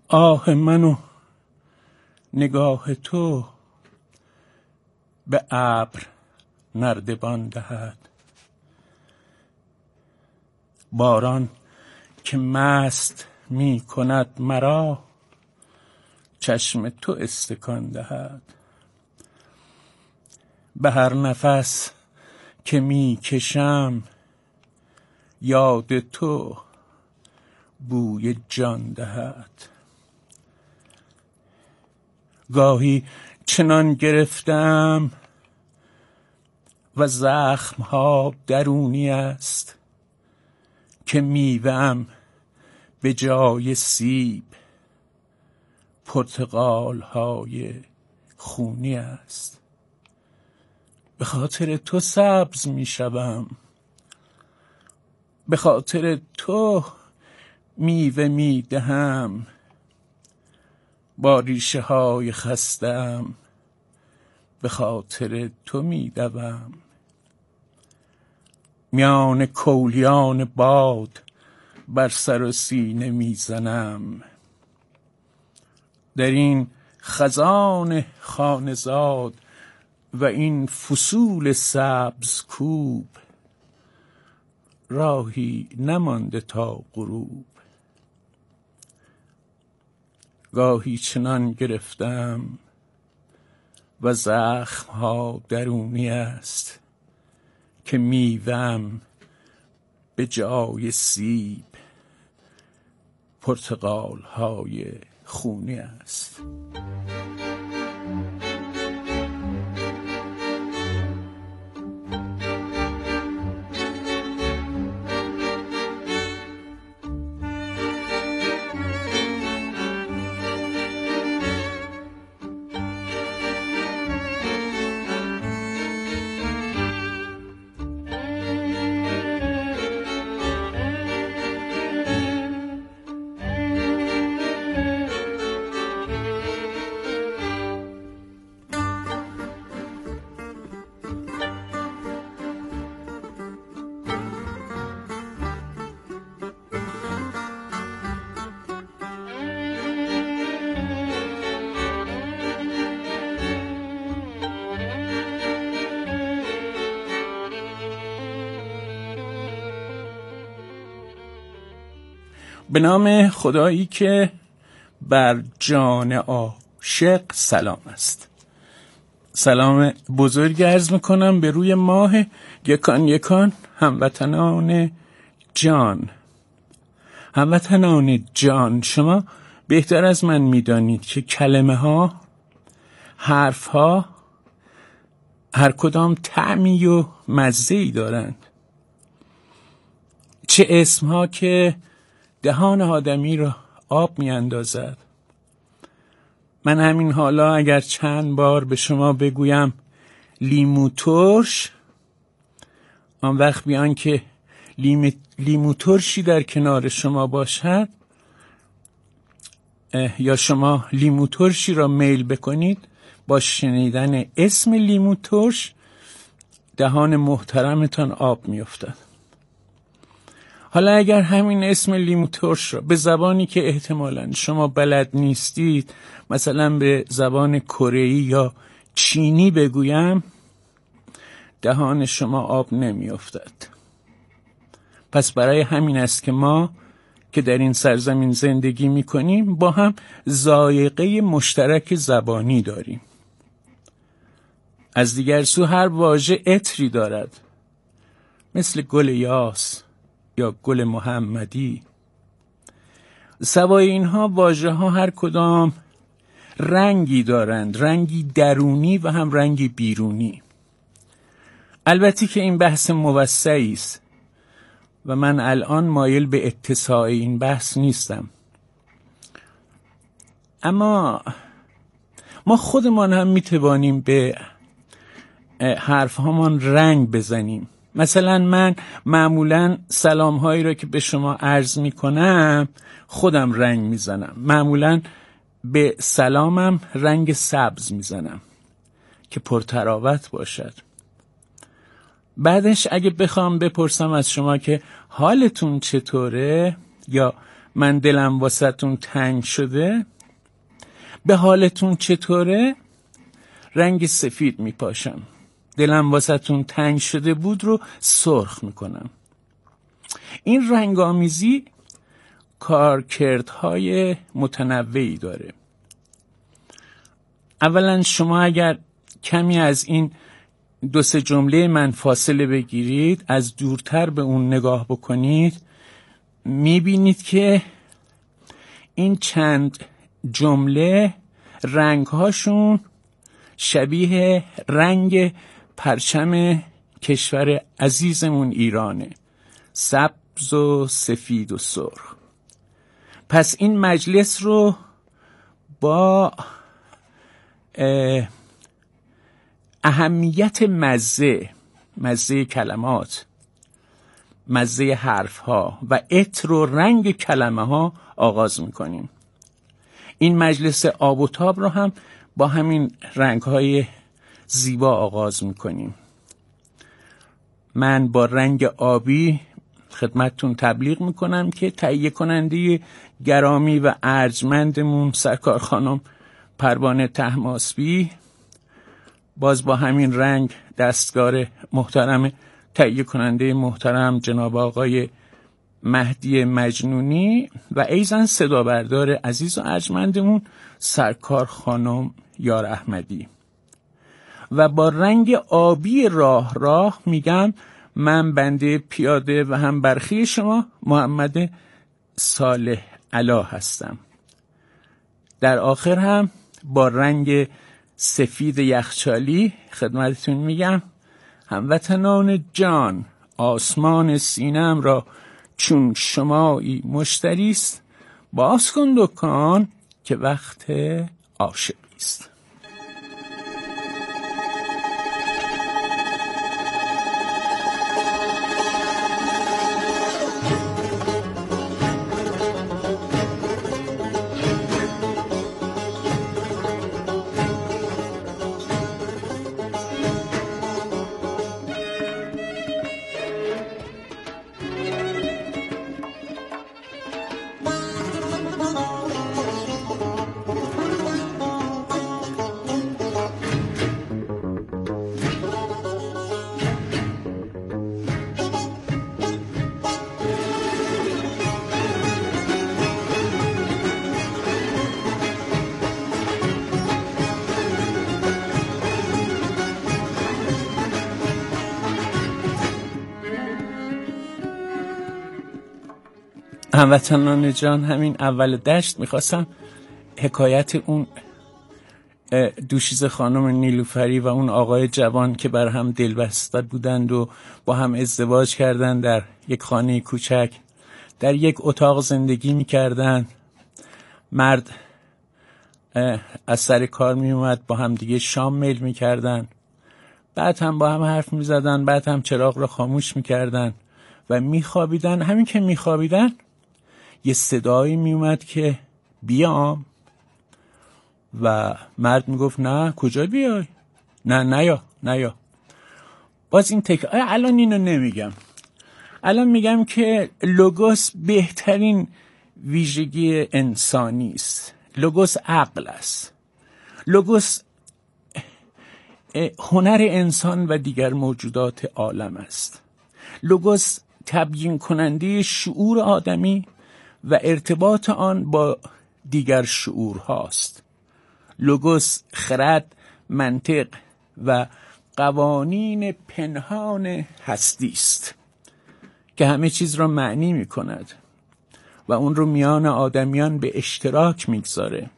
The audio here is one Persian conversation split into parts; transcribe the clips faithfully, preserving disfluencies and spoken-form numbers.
آه من و نگاه تو به ابر نردبان دهد. باران که مست می کند مرا چشم تو استکان دهد. به هر نفس که می کشم یاد تو بوی جان دهد. گاهی چنان گرفتم و زخم ها درونی است که میوه‌ام به جای سیب پرتقال های خونی است. به خاطر تو سبز می شوم، به خاطر تو میوه می دهم. با ریشه های خستم به خاطر تو می دوم. میان کولیان باد بر سر و سینه می زنم. در این خزان خانه‌زاد و این فصول سبز کوب راهی نمانده تا غروب. گاهی چنان گرفتم و زخم ها درونی است که میوه‌ام به جای سیب پرتقال های خونی است. به نام خدایی که بر جان عاشق سلام است. سلام بزرگ عرض میکنم به روی ماه یکان یکان هموطنان جان. هموطنان جان، شما بهتر از من میدانید که کلمه ها، حرف ها هر کدام طعمی و مزه‌ای دارند. چه اسم ها که دهان آدمی را آب می اندازد. من همین حالا اگر چند بار به شما بگویم لیمو ترش، آن وقت بیان که لیم... لیمو ترشی در کنار شما باشد یا شما لیمو ترشی را میل بکنید، با شنیدن اسم لیمو ترش دهان محترمتان آب می افتد. حالا اگر همین اسم لیمو ترش را به زبانی که احتمالاً شما بلد نیستید، مثلا به زبان کره‌ای یا چینی بگویم، دهان شما آب نمی افتد. پس برای همین است که ما که در این سرزمین زندگی می کنیم با هم ذائقه مشترک زبانی داریم. از دیگر سو هر واژه عطری دارد، مثل گل یاس یا گل محمدی. سوای اینها واژه ها هر کدام رنگی دارند، رنگی درونی و هم رنگی بیرونی. البته که این بحث موسعی است و من الان مایل به اتساع این بحث نیستم، اما ما خودمان هم میتوانیم به حرف هامان رنگ بزنیم. مثلا من معمولا سلام هایی را که به شما عرض می کنم خودم رنگ می زنم. معمولا به سلامم رنگ سبز می زنم که پرتراوت باشد. بعدش اگه بخوام بپرسم از شما که حالتون چطوره یا من دلم واسهتون تنگ شده، به حالتون چطوره؟ رنگ سفید میپاشم. دلم واسهتون تنگ شده بود رو سرخ میکنم. این رنگامیزی کارکردهای متنوعی داره. اولا شما اگر کمی از این دو سه جمله من فاصله بگیرید، از دورتر به اون نگاه بکنید، میبینید که این چند جمله رنگهاشون شبیه رنگ پرچم کشور عزیزمون ایرانه، سبز و سفید و سرخ. پس این مجلس رو با اهمیت مزه مزه کلمات، مزه حرف ها و عطر و رنگ کلمه ها آغاز میکنیم. این مجلس آب و تاب رو هم با همین رنگ های زیبا آغاز میکنیم. من با رنگ آبی خدمتتون تبلیغ میکنم که تهیه کننده گرامی و ارجمندمون سرکار خانم پروانه طهماسبی باز با همین رنگ دستکار محترم تهیه کننده محترم جناب آقای مهدی مجنونی و ایزن صدا بردار عزیز و ارجمندمون سرکار خانم یار احمدی و با رنگ آبی راه راه میگم من بنده پیاده و هم برخی شما محمد صالح علا هستم. در آخر هم با رنگ سفید یخچالی خدمتتون میگم هموطنان جان، آسمان سینم را چون شمایی مشتریست، باز کن دکان که وقت عاشقی است. هموطنان جان، همین اول دشت میخواستم حکایت اون دوشیزه خانم نیلوفری و اون آقای جوان که بر هم دلبسته بودند و با هم ازدواج کردند، در یک خانه کوچک در یک اتاق زندگی میکردند. مرد از سر کار میومد، با هم دیگه شام میل میکردن، بعد هم با هم حرف میزدن، بعد هم چراغ رو خاموش میکردن و میخوابیدن. همین که میخوابیدن یه صدایی میومد که بیام و مرد میگفت نه کجا بیای، نه نیا نیا. باز این تک الان اینو نمیگم، الان میگم که لوگوس بهترین ویژگی انسانی است. لوگوس عقل است. لوگوس هنر انسان و دیگر موجودات عالم است. لوگوس تبیین کننده شعور آدمی و ارتباط آن با دیگر شعور هاست. لوگوس خرد، منطق و قوانین پنهان هستی است که همه چیز را معنی می کند و اون رو میان آدمیان به اشتراک میگذاره.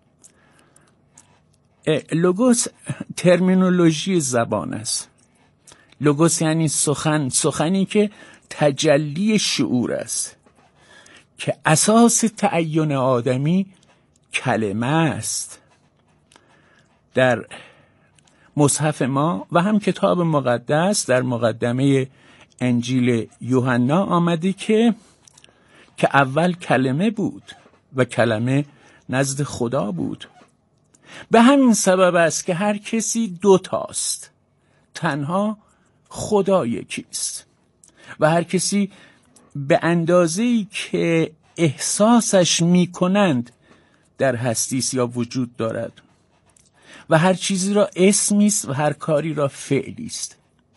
لوگوس ترمینولوژی زبان است. لوگوس یعنی سخن، سخنی که تجلی شعور است، که اساس تعین آدمی کلمه است. در مصحف ما و هم کتاب مقدس در مقدمه انجیل یوحنا آمده که که اول کلمه بود و کلمه نزد خدا بود. به همین سبب است که هر کسی دو تاست، تنها خدا یکیست و هر کسی به اندازه‌ای که احساسش میکنند در هستی است یا وجود دارد و هر چیزی را اسمی است و هر کاری را فعلی است.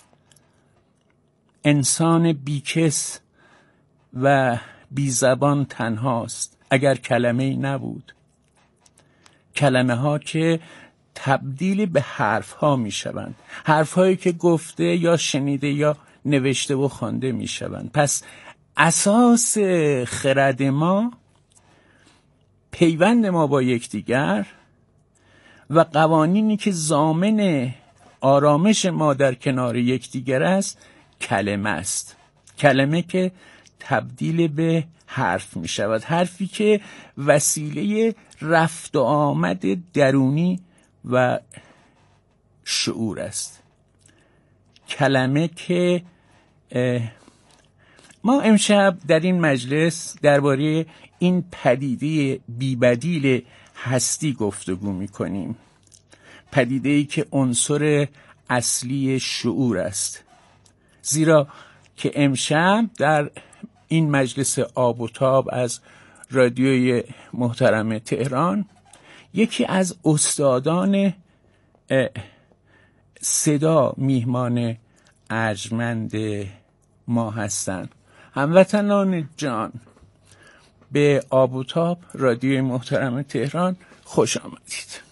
انسان بیکس و بی زبان تنهاست اگر کلمه ای نبود. کلمه ها که تبدیل به حرف ها می شوند، حرف هایی که گفته یا شنیده یا نوشته و خوانده می شوند. پس اساس خرد ما پیوند ما با یکدیگر و قوانینی که ضامن آرامش ما در کنار یکدیگر است کلمه است. کلمه که تبدیل به حرف می شود، حرفی که وسیله رفت و آمد درونی و شعور است. کلمه که ما امشب در این مجلس درباره این پدیده بی‌بدیل هستی گفتگو می کنیم. پدیده‌ای که عنصر اصلی شعور است، زیرا که امشب در این مجلس آب و تاب از رادیوی محترم تهران یکی از استادان صدا میهمان ارجمند ما هستند. هموطنان جان، به آب و تاب رادیوی محترم تهران خوش آمدید.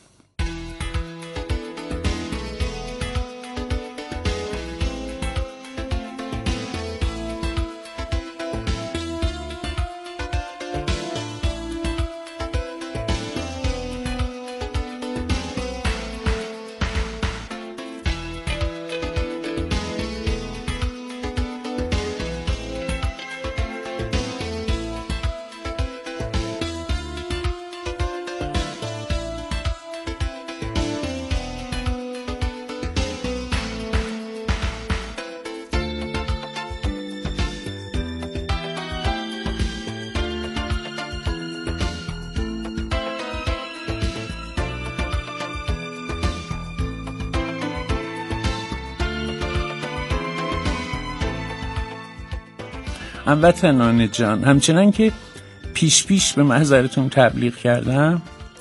هموطنان جان، همچنان که پیش پیش به محضرتون تبلیغ کردم،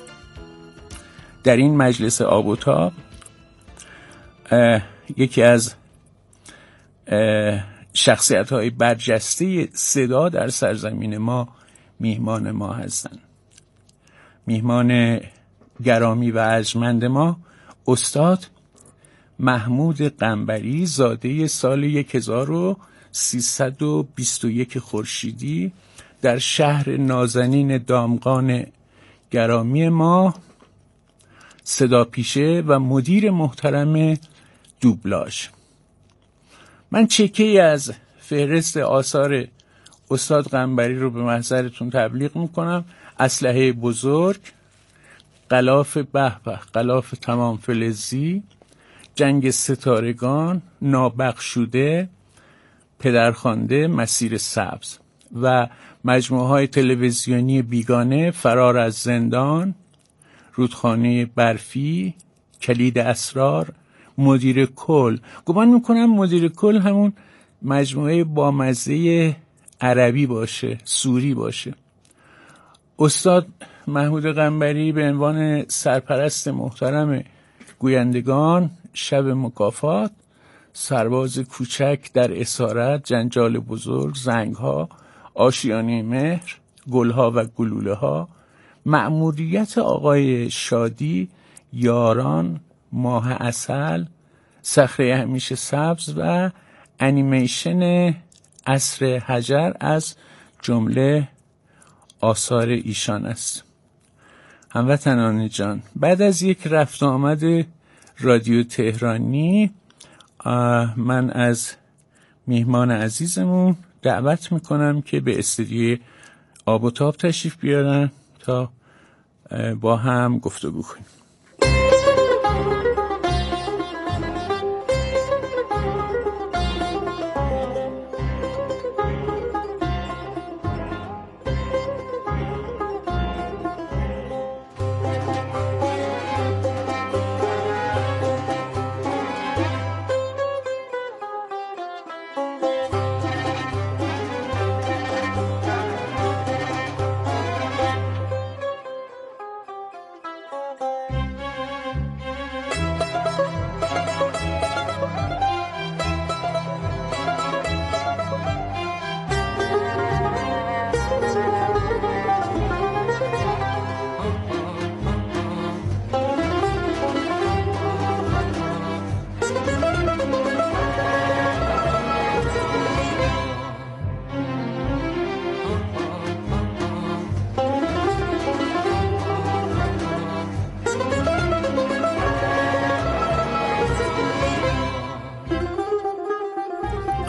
در این مجلس آب و تاب یکی از شخصیت‌های برجسته صدا در سرزمین ما میهمان ما هستند. میهمان گرامی و ارجمند ما استاد محمود قنبری، زاده سال هزار و سیصد و بیست و یک خورشیدی، در شهر نازنین دامغان گرامی ما، صدا پیشه و مدیر محترم دوبلاژ. من چکه‌ای از فهرست آثار استاد قنبری رو به محضرتون تبلیغ میکنم. اسلحه بزرگ، غلاف به به، غلاف تمام فلزی، جنگ ستارگان، نابخشوده، پدرخوانده، مسیر سبز و مجموعه های تلویزیونی بیگانه، فرار از زندان، رودخانه برفی، کلید اسرار، مدیر کل. گمان میکنم مدیر کل همون مجموعه بامزه عربی باشه، سوری باشه. استاد محمود قنبری به عنوان سرپرست محترم گویندگان، شب مکافات، سرباز کوچک در اسارت، جنجال بزرگ، زنگها، آشیانه مهر، گلها و گلوله ها، مأموریت آقای شادی، یاران، ماه عسل، صخره همیشه سبز و انیمیشن عصر حجر از جمله آثار ایشان است. هموطنان جان، بعد از یک رفت آمد رادیو تهرانی، من از میهمان عزیزمون دعوت میکنم که به استودیوی آب و تاب تشریف بیارن تا با هم گفتگو کنیم.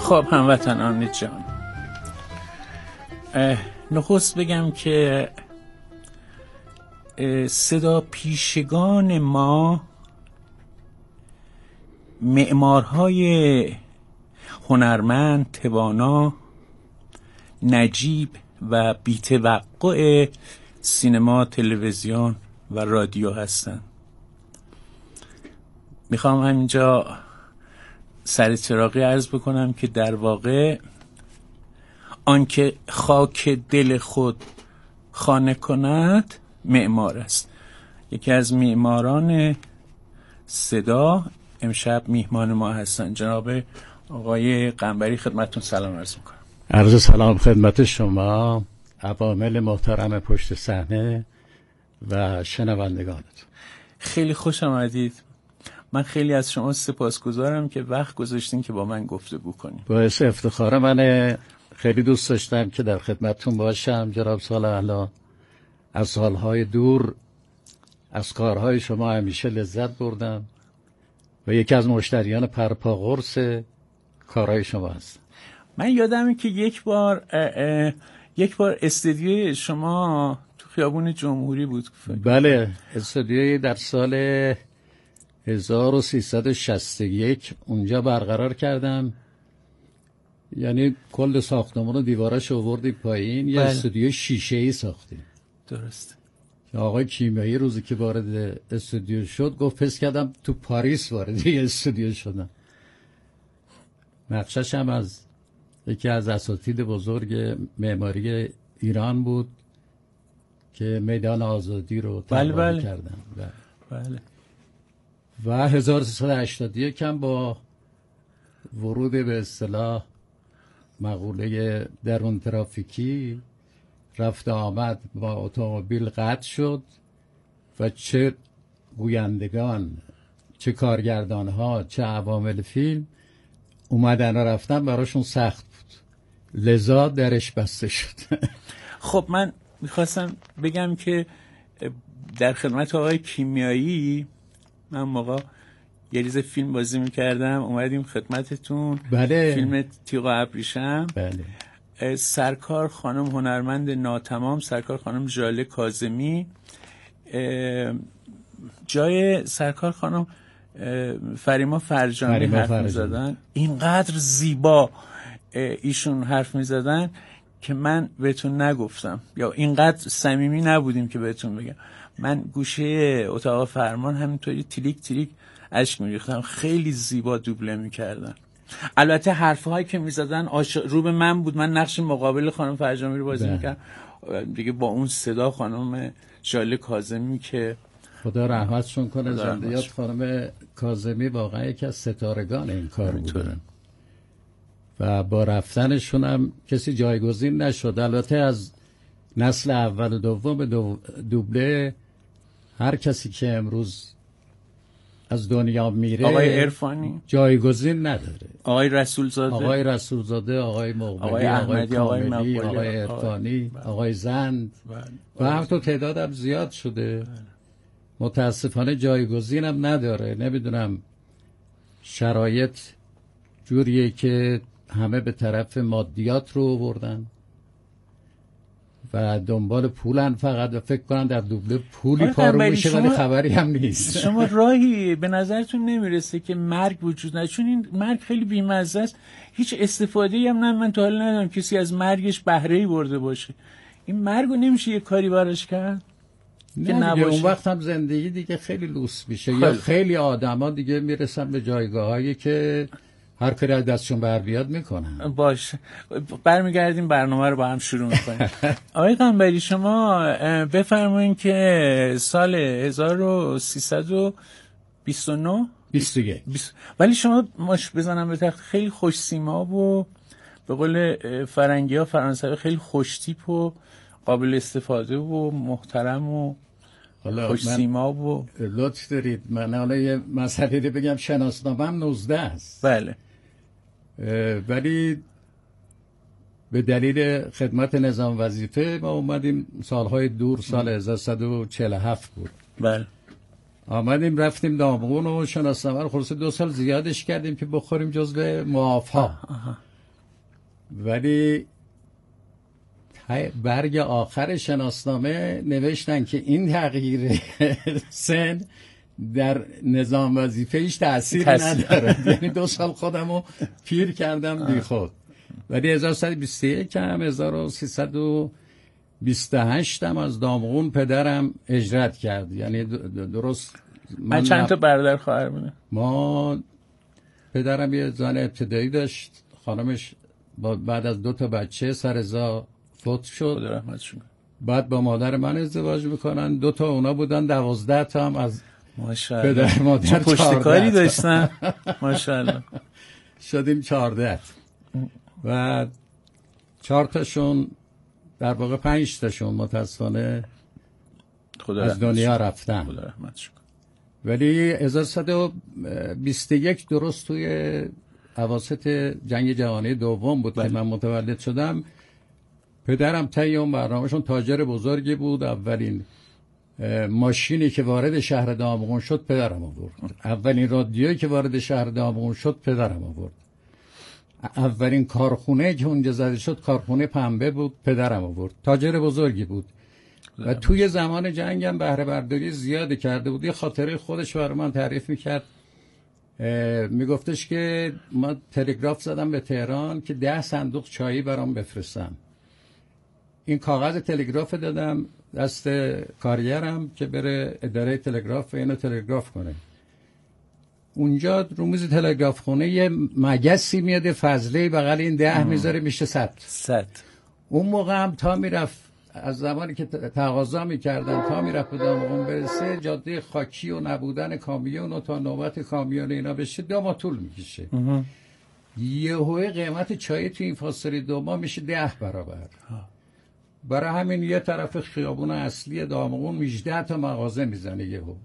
خب هموطنان جان، نخست بگم که صدا پیشگان ما معمارهای هنرمند، توانا، نجیب و بی‌توقع سینما، تلویزیون و رادیو هستند. میخوام همینجا سر چراغی عرض بکنم که در واقع آنکه خاک دل خود خانه کند معمار است. یکی از معماران صدا امشب میهمان ما هستن. جناب آقای قنبری، خدمتتون سلام عرض میکنم. عرض سلام خدمت شما، عوامل محترم پشت صحنه و شنوندگانتون. خیلی خوش آمدید. من خیلی از شما سپاسگزارم که وقت گذاشتین که با من گفتگو کنیم. باعث افتخار منه. خیلی دوست داشتم که در خدمتتون باشم جناب صالح. از سالهای دور از کارهای شما همیشه لذت بردم و یکی از مشتریان پرپاقرص کارهای شما هستم. من یادمه که یک بار اه اه یک بار استودیوی شما تو خیابون جمهوری بود. بله، استودیوی در سال هزار و سیصد و شصت و یک اونجا برقرار کردم. یعنی کل ساختمان و دیوارش آوردی پایین. یه استودیو شیشه‌ای ساختیم. درست. آقای کیمیایی روزی که وارد استودیو شد گفت پس کردم تو پاریس وارد یه استودیو شدم. نقشش هم از یکی از اساتید بزرگ معماری ایران بود که میدان آزادی رو طراحی کردن. بله. و هزار و سیصد و هشتاد و یک هم با ورود به اصطلاح مقوله درون ترافیکی رفت آمد با اتومبیل قطع شد و چه گویندگان، چه کارگردان ها، چه عوامل فیلم اومدن و رفتن براشون سخت بود، لذا درش بسته شد. خب من میخواستم بگم که در خدمت آقای کیمیایی من موقع یه ریز فیلم بازی میکردم، اومدیم خدمتتون. بله. فیلم تیغ و ابریشم. بله. سرکار خانم هنرمند ناتمام، سرکار خانم ژاله کاظمی، جای سرکار خانم فریما فرجانی حرف میزدن. اینقدر زیبا ایشون حرف میزدن که من بهتون نگفتم، یا اینقدر صمیمی نبودیم که بهتون بگم. من گوشه اتاق فرمان همینطوری تریک تریک اشک میریختم. خیلی زیبا دوبله میکردن. البته حرفهایی که میزدن عاشق رو به من بود. من نقش مقابل خانم فرجامی رو بازی میکردم دیگه، با اون صدا خانم ژاله کاظمی که خدا رحمتشون کنه، زندیات خانم کاظمی واقعا یکی از ستارگان این کار بودن و با رفتنشون هم کسی جایگزین نشد. البته از نسل اول و دوم دو دوبله هر کسی که امروز از دنیا میره، آقای عرفانی جایگزین نداره. آقای رسولزاده، آقای رسولزاده، آقای مقبلی، آقای احمدی، آقای کاملی، آقای, آقای عرفانی، آقای, آقای زند بله. و هم تو تعدادم زیاد شده. بله. متاسفانه جایگزین هم نداره. نمیدونم شرایط جوریه که همه به طرف مادیات رو بردن و دنبال پولن فقط و فکر کنن در دوبله پولی پارو میشه ولی خبری هم نیست. شما راهی به نظرتون نمیرسه که مرگ وجود نداره؟ چون این مرگ خیلی بی‌مزه است، هیچ استفاده‌ای هم نه. من تا حالا ندیدم کسی از مرگش بهره‌ای برده باشه. این مرگو نمیشه یه کاری براش کرد که نباشه؟ اون وقت هم زندگی دیگه خیلی لوس میشه. خیلی. یا خیلی آدما دیگه میرسن به جایگاهایی که هر کاری از دستشون بر بیاد میکنن. باشه، برمیگردیم برنامه رو با هم شروع میکنیم. آقای قنبری، شما بفرمایید که سال هزار و سیصد و بیست و نه بیست و یک ولی شما ماش بزنم به تخت خیلی خوش سیما و به قول فرنگی ها فرانسوی خیلی خوش تیپ و قابل استفاده و محترم و خوش سیما و لطف دارید. من حالا یه مسئله رو بگم، شناسنامه‌ام نوزده است. بله. ولی به دلیل خدمت نظام وظیفه ما اومدیم سالهای دور، سال هزار و سیصد و چهل و هفت بود. بله. آمدیم رفتیم دامغون و شناسنامه رو خلاص دو سال زیادش کردیم که بخوریم جزو معاف‌ها. ولی برگ آخر شناسنامه نوشتن که این تغییر سن در نظام وظیفه هیچ تأثیری نداره. یعنی دو سال خودم رو پیر کردم بی خود. ولی هزار و سیصد و بیست و یک هم هزار و سیصد و بیست و هشت هم از دامغون پدرم هجرت کرد. یعنی درست من چند تا برادر خواهر بودن؟ ما پدرم یه زن ابتدایی داشت، خانمش بعد از دو تا بچه سر ازا فوت شد. خدا رحمتشون کنه. بعد با مادر من ازدواج میکنن، دو تا اونا بودن، دوازده تا هم از ماشاءالله پدر مادر پشتکاری داشتن. ماشاءالله شدیم چهارده و چهار تاشون در واقع پنج تاشون متاسفانه از دنیا رفتن. خدا رحمتشون کنه. ولی هزار و سیصد و بیست و یک درست توی اواسط جنگ جهانی دوم بود بله. که من متولد شدم. پدرم طی اون برنامه‌شون تاجر بزرگی بود. اولین ماشینی که وارد شهر دامغون شد پدرم آورد. اولین رادیویی که وارد شهر دامغون شد پدرم آورد. اولین کارخونه که اونجا زده شد کارخونه پنبه بود، پدرم آورد. تاجر بزرگی بود و توی زمان جنگ هم بهره برداری زیادی کرده بود. یه خاطره خودش برای من تعریف میکرد. میگفتش که ما تلگراف زدم به تهران که ده صندوق چایی برام بفرستم. این کاغذ تلگراف دادم دست کارگرم که بره اداره تلگراف و اینو تلگراف کنه. اونجا رو میز تلگراف خونه یه مگسی میاد فضله بغل این ده میذاره میشه صد. صد. اون موقع هم تا میرفت از زمانی که تقاضا میکردن تا میرفت به دامغون برسه جاده خاکی و نبودن کامیون و تا نوبت کامیون اینا بشه دو ماه طول میکشه. یهوی قیمت چای تو این فاصله دو ماه میشه ده برابر. برای همین یه طرف خیابون اصلی دامغون هجده تا مغازه میزنه یهو.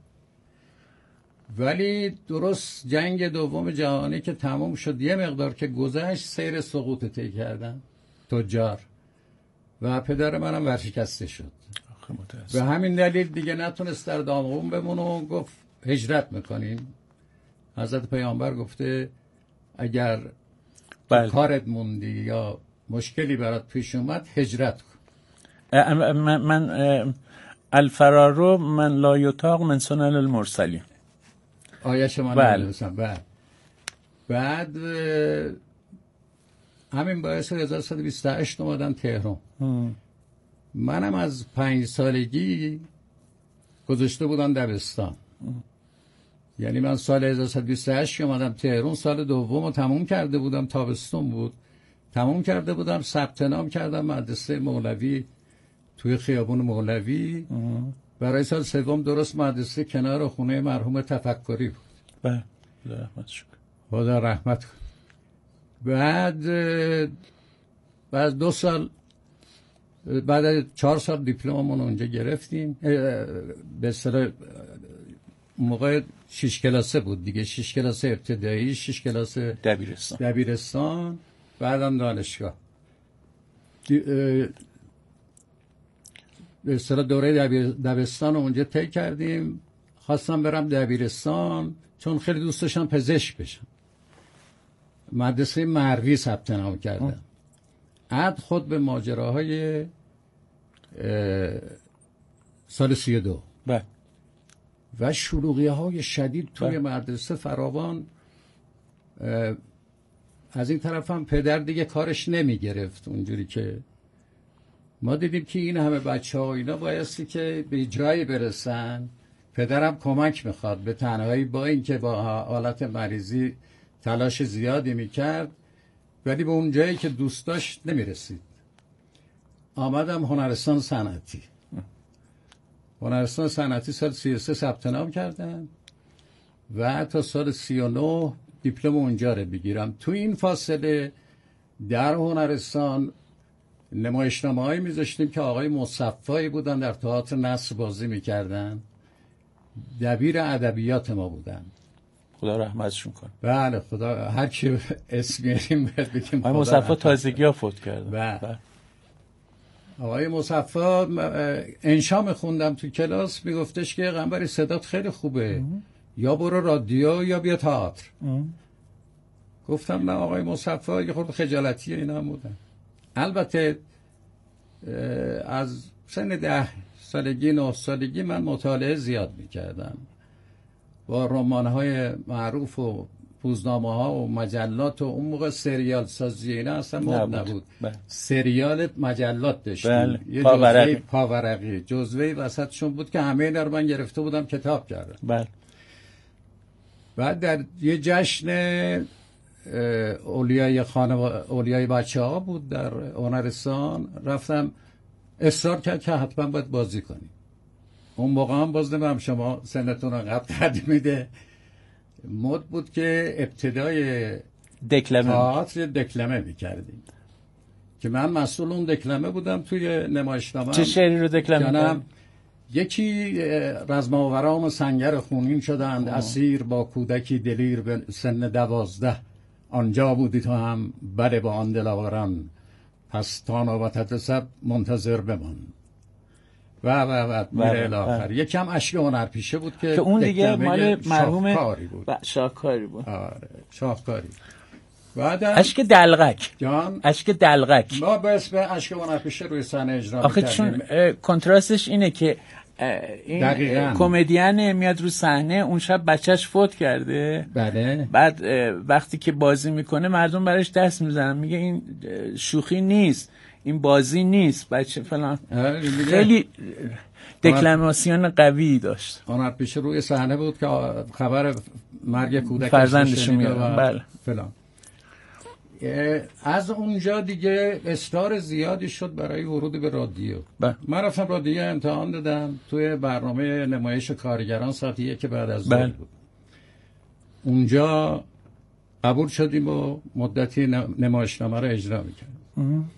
ولی درست جنگ دوم جهانی که تمام شد یه مقدار که گذشت سیر سقوط طی کردن تجار و پدر منم ورشکسته شد. به همین دلیل دیگه نتونست در دامغون بمونه و گفت هجرت میکنیم. حضرت پیامبر گفته اگر بله. کارت موندی یا مشکلی برات پیش اومد هجرت کن. من, من الفرارو من لا یطاق من سنن المرسلین آیه شما نمیدونستم. بعد بعد همین باعث هزار و سیصد و بیست و هشت اومدم تهران. منم از پنج سالگی گذاشته بودم دبستان. یعنی من سال هزار و سیصد و بیست و هشت اومدم تهران، سال دوم رو تموم کرده بودم، تابستون بود، تموم کرده بودم، ثبت نام کردم مدرسه مولوی توی خیابون مولوی. برای سال سوم درست مدرسه کنار خونه مرحوم تفکری بود. بله خدا رحمت شد. خدا رحمت کن. بعد بعد دو سال بعد از چهار سال دیپلممون اونجا گرفتیم. به اصطلاح موقع شش کلاسه بود دیگه، شش کلاسه ابتدایی، شش کلاسه دبیرستان دبیرستان بعدم دانشگاه. به اصطلاح دوره دبستان رو اونجا طی کردیم. خواستم برم دبیرستان چون خیلی دوست داشتم پزشک بشم. مدرسه مروی ثبت نام کردم. عد خود به ماجراهای سال سی و دو بله. و شلوغیه های شدید توی بله. مدرسه فراوان. از این طرف هم پدر دیگه کارش نمی گرفت اونجوری که ما دیدیم که این همه بچه ها اینا بایستی که به جایی برسن. پدرم کمک میخواد به تنهایی، با اینکه با حالت مریضی تلاش زیادی میکرد ولی به اون جایی که دوست داشت نمیرسید. آمدم هنرستان صنعتی. هنرستان صنعتی سال سی و سه ثبت نام کردم و تا سال سی و نه دیپلم اونجا رو بگیرم. تو این فاصله در هنرستان نمایشنامه‌هایی میذاشتیم که آقای مصفایی بودن در تئاتر نصر بازی میکردن، دبیر ادبیات ما بودن. خدا رحمتشون کنه. بله خدا هر کی اسم میاریم بگیم. آقای مصفا تازگی ها فوت کردن. بله. آقای مصفا انشا میخوندم تو کلاس، میگفتش که قنبری صدات خیلی خوبه، یا برو رادیو یا بیا تئاتر. گفتم نه آقای مصفا یه خورده خجالتی اینا هم بودن. البته از سن ده سالگی نه سالگی من مطالعه زیاد میکردم، با رمان‌های معروف و روزنامه ها و مجلات و اون موقع سریال سازی اینا اصلا مد نبود. بله. سریال مجلات داشتیم. بله. یه جزوه پاورقی جزوه وسطشون بود که همه اینا رو من گرفته بودم کتاب کردم. بله. بعد در یه جشن اولیای خانواده اولیای بچه ها بود در هنرستان، رفتم اصرار کرد که حتما باید بازی کنیم. اون موقع هم باز نمیم شما سنتون انقدر قد میده، مد بود که ابتدای دکلمه تئاتر دکلمه میکردیم که من مسئول اون دکلمه بودم. توی نمایشنامه چه شعری رو دکلمه کردم؟ یکی رزماوران سنگر خونین شدند اسیر با کودکی دلیر به سن دوازده، آنجا بودی تو هم بله با آن دلاوران، پس تا نوبت رسد منتظر بمان و و و میره الاخر. یکم اشک هنرپیشه بود که, که اون دیگه مال مرحوم شاهکاری بود. شاهکاری بود. آره شاهکاری. بعد اشک دلغک جان اشک دلغک ما به اسم اشک هنرپیشه روی صحنه اجرا آخه می‌کردیم. چون کنتراستش اینه که این کمدین میاد رو صحنه، اون شب بچهش فوت کرده. بله. بعد وقتی که بازی میکنه مردم براش دست میزنن، میگه این شوخی نیست، این بازی نیست، بچه فلان. خیلی دکلماسیون قوی داشت. هنرپیشه روی صحنه بود که خبر مرگ کودک فرزندش میاد. بله. فلان. از اونجا دیگه اصرار زیادی شد برای ورود به رادیو. با. من رفتم رادیو امتحان دادم توی برنامه نمایش کارگران ساعت یک بعد از ظهر بود. اونجا قبول شدیم و مدتی نمایشنامه رو اجرا میکردیم.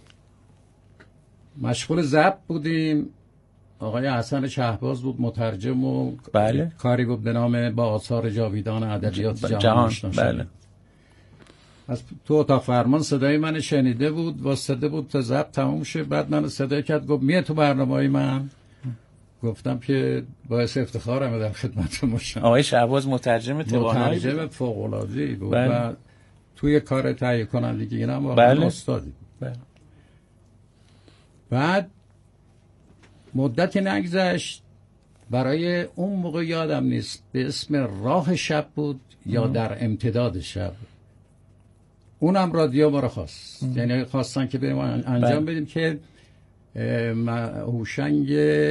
مشغول ضبط بودیم. آقای حسن شهباز بود مترجم و بله. کاری بود به نام با آثار جاویدان ادبیات جهان, جهان. آشنا شدیم. بله. از تو اتاق فرمان صدای من شنیده بود، واسطه بود تا ضبط تموم شه. بعد من صدا کرد گفت میه تو برنامه‌های من. گفتم که باعث افتخارم در خدمت شما. آقای شهباز مترجم توانایی بود، مترجم فوق‌العاده‌ای بود. بله. و توی کار تهیه کنندگی اینا هم واقعا بله. استادی. بله. بعد مدتی نگذشت، برای اون موقع یادم نیست به اسم راه شب بود یا در امتداد شب، اونم رادیو ما رو خواست. یعنی خواستن که بریم انجام بدیم که هوشنگ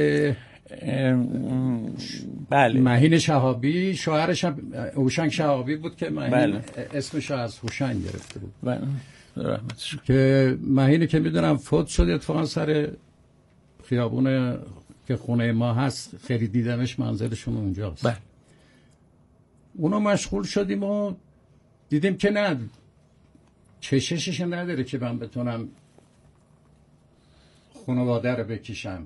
بله مهین شهابی شوهرش هم هوشنگ شهابی بود که مهین بله. اسمش از هوشنگ گرفته بود. بله. رحمتش که مهینی که میدونم فوت شد اتفاقا سر خیابون که خونه ما هست، خیلی دیدمش، منزلشون اونجاست. بله. اونو مشغول شدیم و دیدیم که نه، چششش نداره که من بتونم خانواده رو بکشم.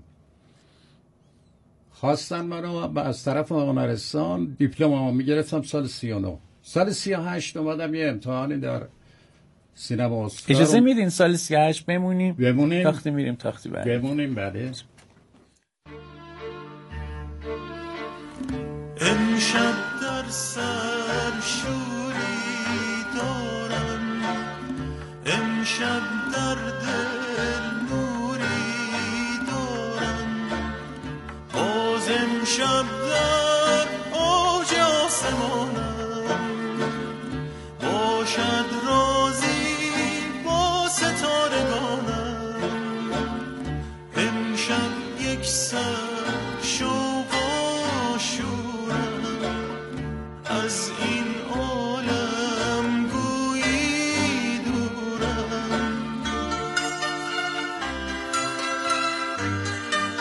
خواستن منو از طرف هنرستان دیپلممو میگرفتم سال سی و نه. سال سی و هشت اومدم یه امتحانی در سینما استار. اجازه میدین سال سی و هشت بمونیم؟ بمونیم. تاختی میریم تاختی بعد. بمونیم بله. امشب در سر شوری دارم، امشب در دل نوری دارم، باز امشب در اوج آسمانم، باشد رازی با ستارگانم، امشب یک سر